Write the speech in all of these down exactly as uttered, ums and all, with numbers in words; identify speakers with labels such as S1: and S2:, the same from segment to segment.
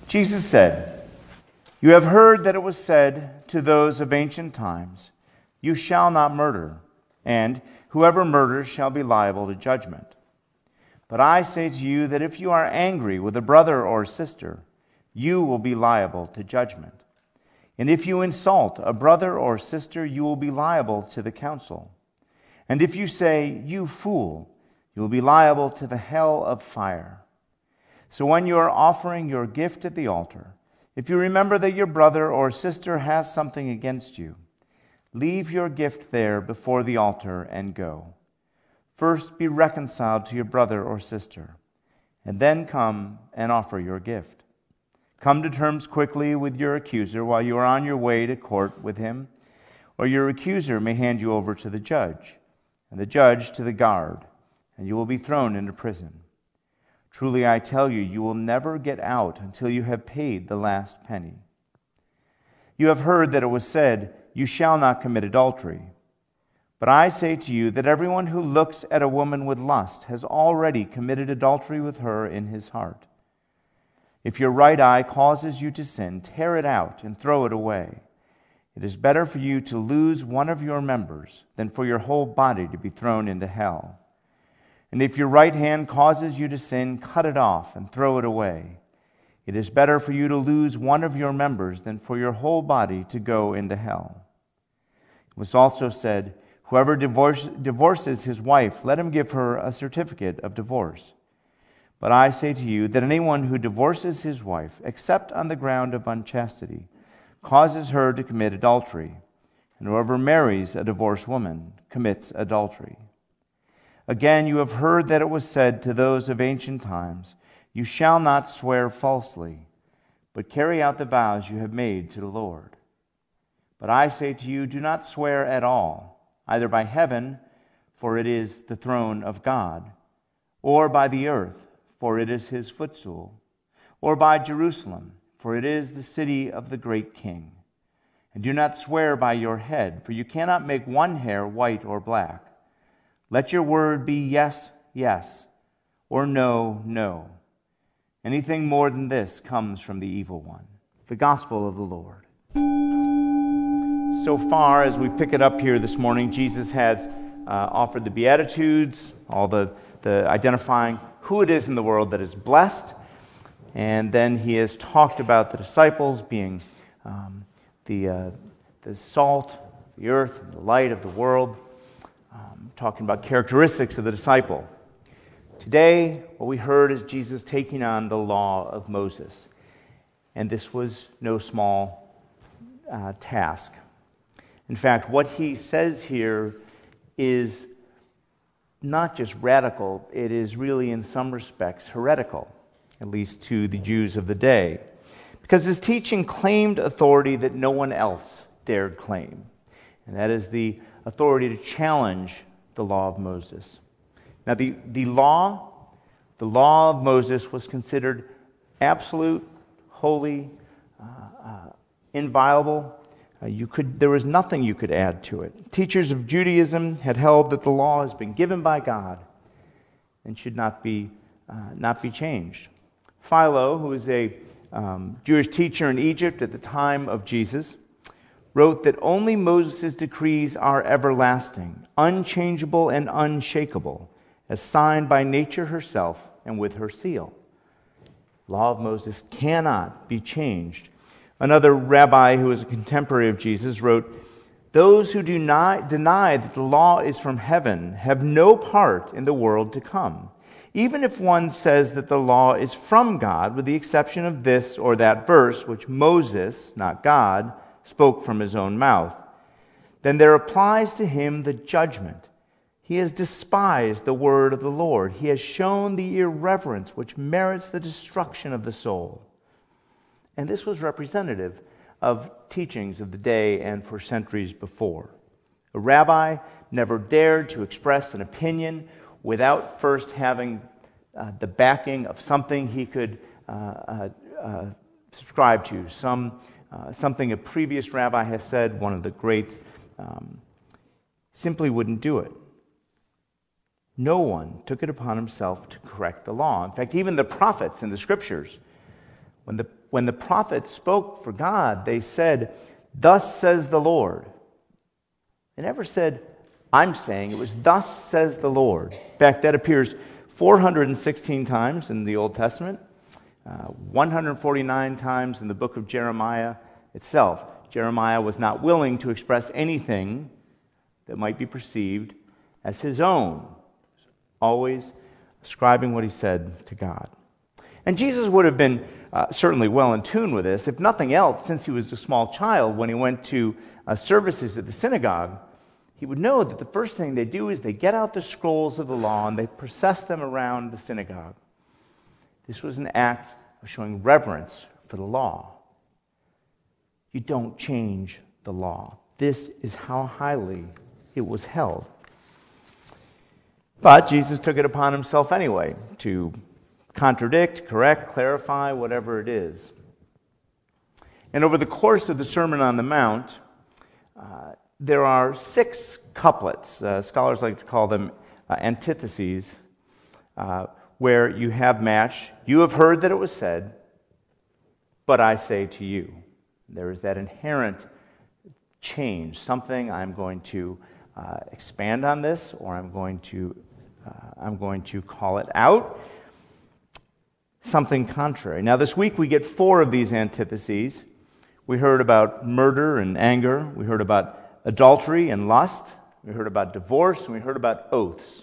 S1: Jesus said, "You have heard that it was said to those of ancient times, 'You shall not murder,' and 'Whoever murders shall be liable to judgment.' But I say to you that if you are angry with a brother or sister, you will be liable to judgment. And if you insult a brother or sister, you will be liable to the council. And if you say, 'You fool,' you will be liable to the hell of fire. So when you are offering your gift at the altar, if you remember that your brother or sister has something against you, leave your gift there before the altar and go. First be reconciled to your brother or sister, and then come and offer your gift. Come to terms quickly with your accuser while you are on your way to court with him, or your accuser may hand you over to the judge, and the judge to the guard, and you will be thrown into prison. Truly I tell you, you will never get out until you have paid the last penny. You have heard that it was said, 'You shall not commit adultery.' But I say to you that everyone who looks at a woman with lust has already committed adultery with her in his heart. If your right eye causes you to sin, tear it out and throw it away. It is better for you to lose one of your members than for your whole body to be thrown into hell. And if your right hand causes you to sin, cut it off and throw it away. It is better for you to lose one of your members than for your whole body to go into hell. It was also said, 'Whoever divorce, divorces his wife, let him give her a certificate of divorce.' But I say to you that anyone who divorces his wife, except on the ground of unchastity, causes her to commit adultery, and whoever marries a divorced woman commits adultery. Again, you have heard that it was said to those of ancient times, 'You shall not swear falsely, but carry out the vows you have made to the Lord.' But I say to you, do not swear at all, either by heaven, for it is the throne of God, or by the earth, for it is his footstool, or by Jerusalem, for it is the city of the great King. And do not swear by your head, for you cannot make one hair white or black. Let your word be yes, yes, or no, no. Anything more than this comes from the evil one." The Gospel of the Lord. So far, as we pick it up here this morning, Jesus has uh, offered the Beatitudes, all the, the identifying who it is in the world that is blessed, and then he has talked about the disciples being um, the, uh, the salt, the earth, and the light of the world. Um, talking about characteristics of the disciple. Today, what we heard is Jesus taking on the law of Moses. And this was no small uh, task. In fact, what he says here is not just radical, it is really in some respects heretical, at least to the Jews of the day. Because his teaching claimed authority that no one else dared claim. And that is the authority to challenge the law of Moses. Now, the, the law, the law of Moses was considered absolute, holy, uh, uh, inviolable. Uh, you could, there was nothing you could add to it. Teachers of Judaism had held that the law has been given by God and should not be, uh, not be changed. Philo, who was a um, Jewish teacher in Egypt at the time of Jesus, wrote that only Moses' decrees are everlasting, unchangeable and unshakable, as signed by nature herself and with her seal. The law of Moses cannot be changed. Another rabbi who was a contemporary of Jesus wrote, "Those who do not deny that the law is from heaven have no part in the world to come. Even if one says that the law is from God, with the exception of this or that verse, which Moses, not God, spoke from his own mouth, then there applies to him the judgment. He has despised the word of the Lord. He has shown the irreverence which merits the destruction of the soul." And this was representative of teachings of the day and for centuries before. A rabbi never dared to express an opinion without first having uh, the backing of something he could uh, uh, uh, subscribe to, some Uh, something a previous rabbi has said, one of the greats, um, simply wouldn't do it. No one took it upon himself to correct the law. In fact, even the prophets in the scriptures When the, when the prophets spoke for God, they said, "Thus says the Lord." They never said, "I'm saying." It was, "Thus says the Lord." In fact, that appears four hundred sixteen times in the Old Testament, uh, one hundred forty-nine times in the book of Jeremiah itself. Jeremiah was not willing to express anything that might be perceived as his own, always ascribing what he said to God. And Jesus would have been uh, certainly well in tune with this, if nothing else, since he was a small child. When he went to uh, services at the synagogue, he would know that the first thing they do is they get out the scrolls of the law and they process them around the synagogue. This was an act of showing reverence for the law. You don't change the law. This is how highly it was held. But Jesus took it upon himself anyway to contradict, correct, clarify, whatever it is. And over the course of the Sermon on the Mount, uh, there are six couplets. Uh, scholars like to call them uh, antitheses, uh, where you have match. "You have heard that it was said, but I say to you." There is that inherent change, something I'm going to uh, expand on this, or I'm going to uh, I'm going to call it out. Something contrary. Now, this week we get four of these antitheses. We heard about murder and anger. We heard about adultery and lust. We heard about divorce, and we heard about oaths.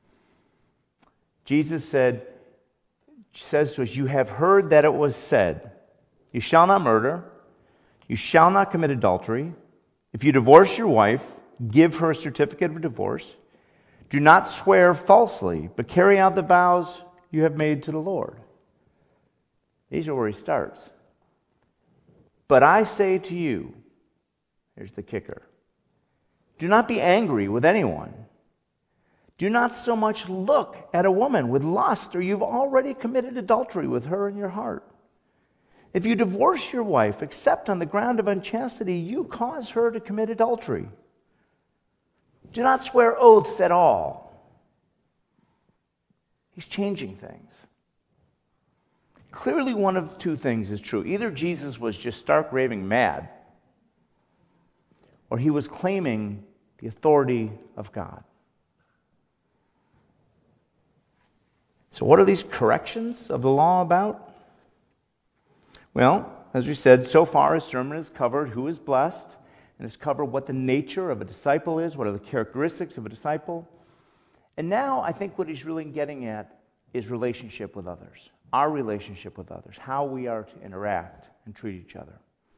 S1: Jesus said, says to us, "You have heard that it was said, you shall not murder, you shall not commit adultery. If you divorce your wife, give her a certificate of divorce. Do not swear falsely, but carry out the vows you have made to the Lord." These are where he starts. "But I say to you," here's the kicker, "do not be angry with anyone. Do not so much look at a woman with lust, or you've already committed adultery with her in your heart. If you divorce your wife, except on the ground of unchastity, you cause her to commit adultery. Do not swear oaths at all." He's changing things. Clearly, one of two things is true. Either Jesus was just stark raving mad, or he was claiming the authority of God. So what are these corrections of the law about? Well, as we said, so far his sermon has covered who is blessed, and has covered what the nature of a disciple is, what are the characteristics of a disciple. And now I think what he's really getting at is relationship with others, our relationship with others, how we are to interact and treat each other.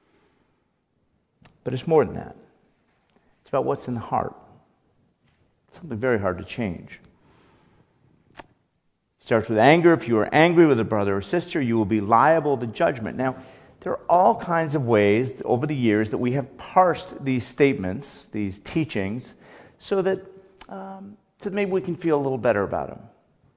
S1: But it's more than that. It's about what's in the heart. Something very hard to change. It starts with anger. If you are angry with a brother or sister, you will be liable to judgment. Now, there are all kinds of ways over the years that we have parsed these statements, these teachings, so that, um, so that maybe we can feel a little better about them.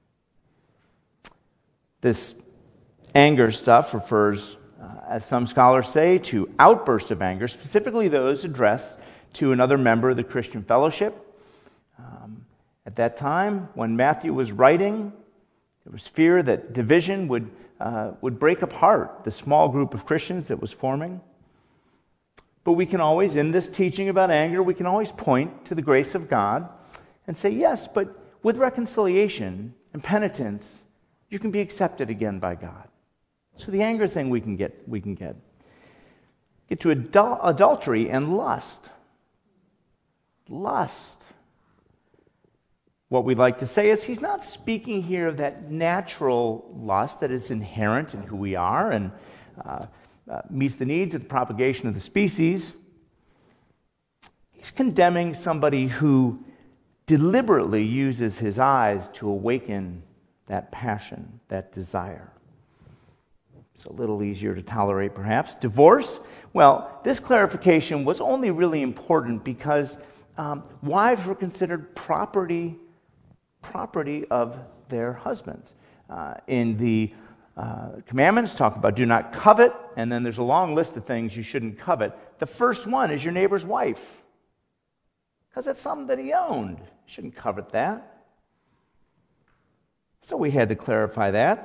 S1: This anger stuff refers, uh, as some scholars say, to outbursts of anger, specifically those addressed to another member of the Christian fellowship. Um, at that time, when Matthew was writing, there was fear that division would uh, would break apart the small group of Christians that was forming. But we can always, in this teaching about anger, we can always point to the grace of God and say, yes, but with reconciliation and penitence, you can be accepted again by God. So the anger thing we can get, we can get. Get to adul- adultery and lust. Lust. What we'd like to say is he's not speaking here of that natural lust that is inherent in who we are and uh, uh, meets the needs of the propagation of the species. He's condemning somebody who deliberately uses his eyes to awaken that passion, that desire. It's a little easier to tolerate, perhaps. Divorce? Well, this clarification was only really important because um, wives were considered property property of their husbands. Uh, in the uh, commandments, talk about do not covet, and then there's a long list of things you shouldn't covet. The first one is your neighbor's wife, because that's something that he owned. You shouldn't covet that. So we had to clarify that.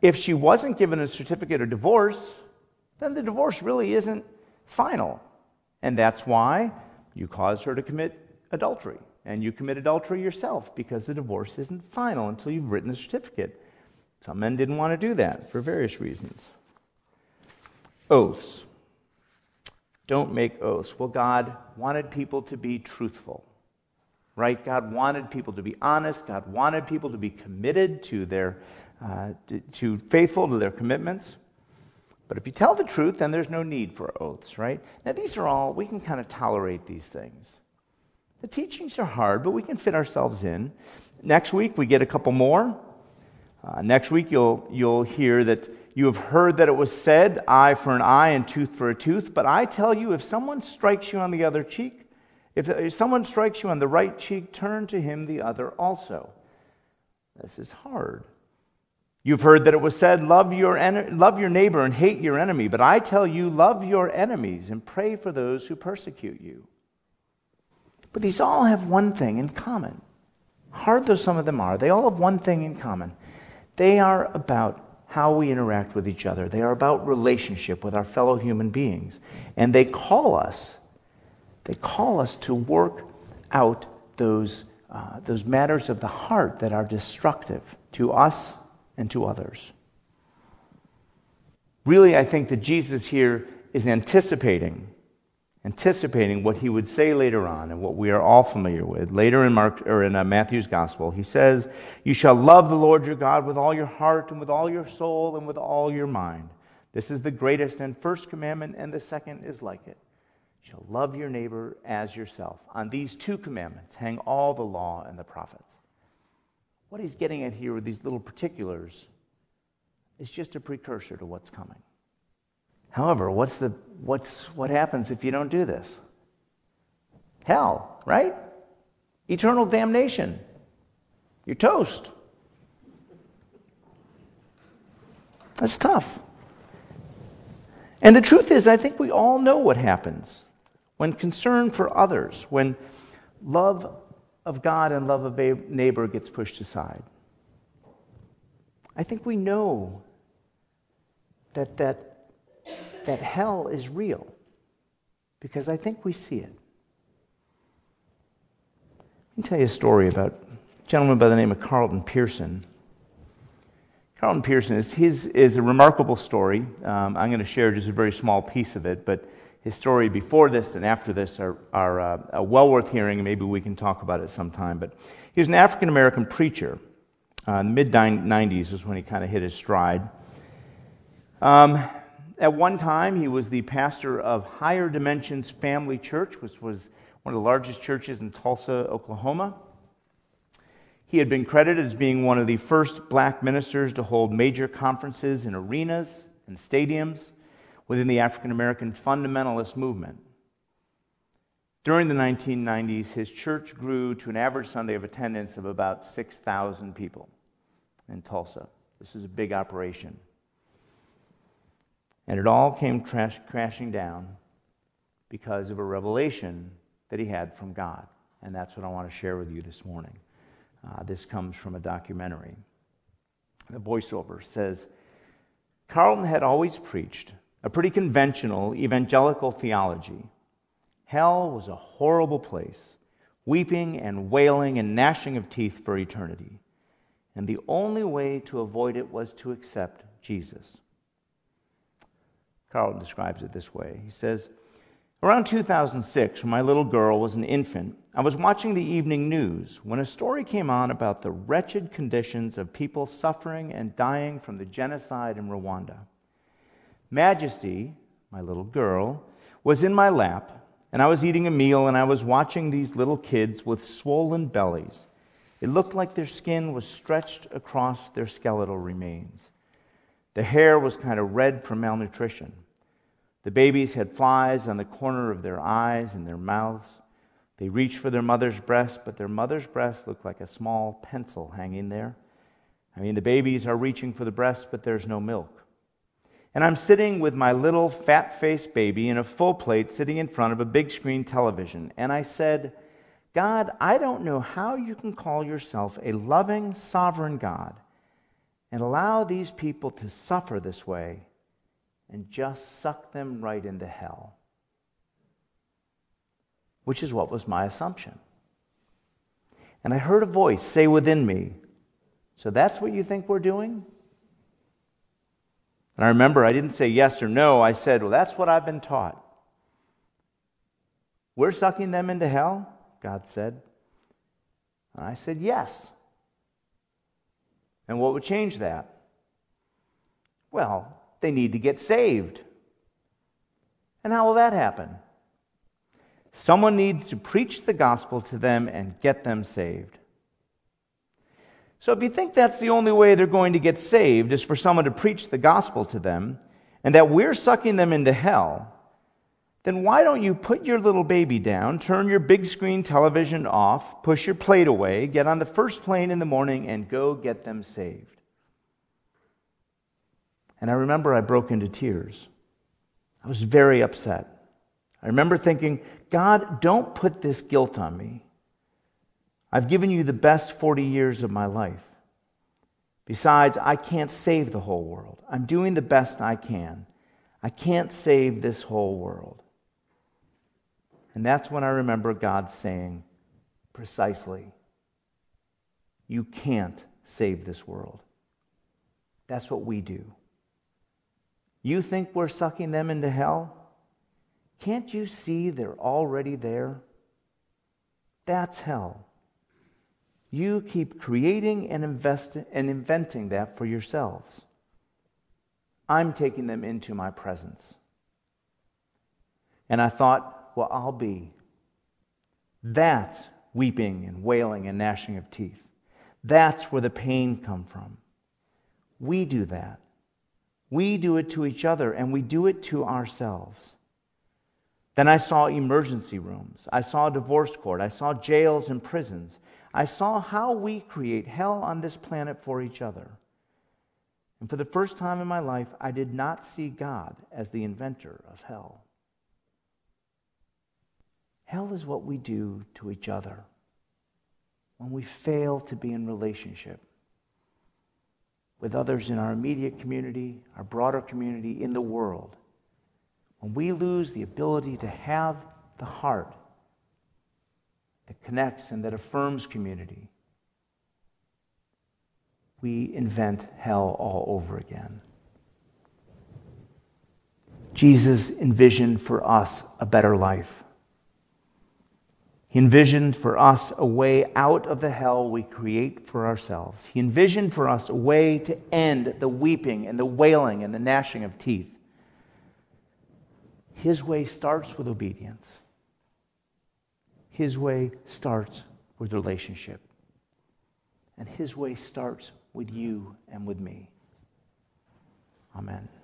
S1: if she wasn't given a certificate of divorce, then the divorce really isn't final. And that's why you cause her to commit adultery. And you commit adultery yourself because the divorce isn't final until you've written the certificate. Some men didn't want to do that for various reasons. Oaths. Don't make oaths. Well, God wanted people to be truthful, right? God wanted people to be honest. God wanted people to be committed to their, uh, to, to faithful to their commitments. But if you tell the truth, then there's no need for oaths, right? Now, these are all, we can kind of tolerate these things. The teachings are hard, but we can fit ourselves in. Next week, we get a couple more. Uh, next week, you'll you'll hear that you have heard that it was said, eye for an eye and tooth for a tooth. But I tell you, if someone strikes you on the other cheek, if, if someone strikes you on the right cheek, turn to him the other also. This is hard. You've heard that it was said, love your en- love your neighbor and hate your enemy. But I tell you, love your enemies and pray for those who persecute you. But these all have one thing in common. Hard though some of them are, they all have one thing in common. They are about how we interact with each other. They are about relationship with our fellow human beings. And they call us, they call us to work out those, uh, those matters of the heart that are destructive to us and to others. Really, I think that Jesus here is anticipating anticipating what he would say later on and what we are all familiar with. Later in Mark or in uh, Matthew's gospel, he says, "You shall love the Lord your God with all your heart and with all your soul and with all your mind. This is the greatest and first commandment, and the second is like it. You shall love your neighbor as yourself. On these two commandments hang all the law and the prophets." What he's getting at here with these little particulars is just a precursor to what's coming. However, what's the what's what happens if you don't do this? Hell, right? Eternal damnation. You're toast. That's tough. And the truth is, I think we all know what happens when concern for others, when love of God and love of a neighbor gets pushed aside. I think we know that that that hell is real, because I think we see it. Let me tell you a story about a gentleman by the name of Carlton Pearson. Carlton Pearson is his is a remarkable story. Um, I'm going to share just a very small piece of it, but his story before this and after this are, are uh, well worth hearing, and maybe we can talk about it sometime. But he was an African-American preacher. Uh, in the mid nineties was when he kind of hit his stride. Um, At one time, he was the pastor of Higher Dimensions Family Church, which was one of the largest churches in Tulsa, Oklahoma. He had been credited as being one of the first black ministers to hold major conferences in arenas and stadiums within the African American fundamentalist movement. During the nineteen nineties, his church grew to an average Sunday of attendance of about six thousand people in Tulsa. This is a big operation. And it all came trash, crashing down because of a revelation that he had from God. And that's what I want to share with you this morning. Uh, this comes from a documentary. The voiceover says, "Carlton had always preached a pretty conventional evangelical theology. Hell was a horrible place, weeping and wailing and gnashing of teeth for eternity. And the only way to avoid it was to accept Jesus." Carlton describes it this way. He says, "Around two thousand six, when my little girl was an infant, I was watching the evening news when a story came on about the wretched conditions of people suffering and dying from the genocide in Rwanda. Majesty, my little girl, was in my lap, and I was eating a meal, and I was watching these little kids with swollen bellies. It looked like their skin was stretched across their skeletal remains. The hair was kind of red from malnutrition. The babies had flies on the corner of their eyes and their mouths. They reached for their mother's breast, but their mother's breast looked like a small pencil hanging there. I mean, the babies are reaching for the breast, but there's no milk. And I'm sitting with my little fat-faced baby in a full plate sitting in front of a big screen television. And I said, God, I don't know how you can call yourself a loving, sovereign God and allow these people to suffer this way and just suck them right into hell. Which is what was my assumption. And I heard a voice say within me, so that's what you think we're doing? And I remember I didn't say yes or no. I said, well, that's what I've been taught. We're sucking them into hell, God said. And I said, yes. And what would change that? Well, they need to get saved. And how will that happen? Someone needs to preach the gospel to them and get them saved. So if you think that's the only way they're going to get saved is for someone to preach the gospel to them, and that we're sucking them into hell, then why don't you put your little baby down, turn your big screen television off, push your plate away, get on the first plane in the morning, and go get them saved? And I remember I broke into tears. I was very upset. I remember thinking, God, don't put this guilt on me. I've given you the best forty years of my life. Besides, I can't save the whole world. I'm doing the best I can. I can't save this whole world. And that's when I remember God saying, precisely, you can't save this world. That's what we do. You think we're sucking them into hell? Can't you see they're already there? That's hell. You keep creating and investing and inventing that for yourselves. I'm taking them into my presence. And I thought, well, I'll be. That's weeping and wailing and gnashing of teeth. That's where the pain comes from. We do that. We do it to each other, and we do it to ourselves. Then I saw emergency rooms. I saw a divorce court. I saw jails and prisons. I saw how we create hell on this planet for each other. And for the first time in my life, I did not see God as the inventor of hell. Hell is what we do to each other when we fail to be in relationship with others in our immediate community, our broader community, in the world. When we lose the ability to have the heart that connects and that affirms community, we invent hell all over again. Jesus envisioned for us a better life. He envisioned for us a way out of the hell we create for ourselves. He envisioned for us a way to end the weeping and the wailing and the gnashing of teeth. His way starts with obedience. His way starts with relationship. And His way starts with you and with me. Amen.